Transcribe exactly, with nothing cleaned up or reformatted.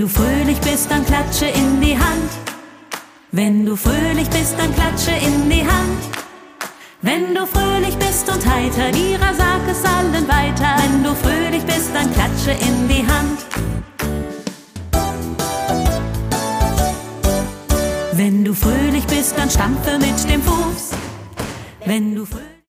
du fröhlich bist, dann klatsche in die Hand. Wenn du fröhlich bist, dann klatsche in die Hand. Wenn du fröhlich bist und heiter, Lira, sag es allen weiter. Wenn du fröhlich bist, dann klatsche in die Hand. Wenn du fröhlich bist, dann stampfe mit dem Fuß. Wenn du fröhlich